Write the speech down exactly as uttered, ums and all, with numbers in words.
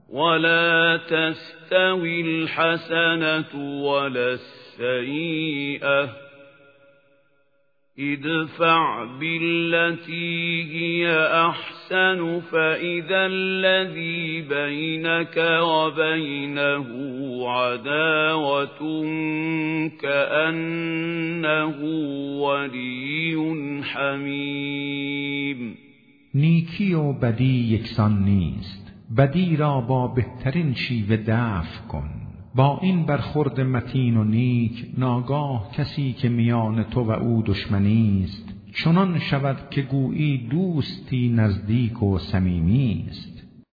ولا تستوي الحسنة ولا السيئة ادفع بالتي هي أحسن فإذا الذي بينك وبينه عداوة كأنه ولي حميم. نیکی و بدی یکسان نیست، بدی را با بهترین شیوه دفع کن. با این برخورد متین و نیک ناگاه کسی که میان تو و او دشمنی است چنان شود که گویی دوستی نزدیک و صمیمی است.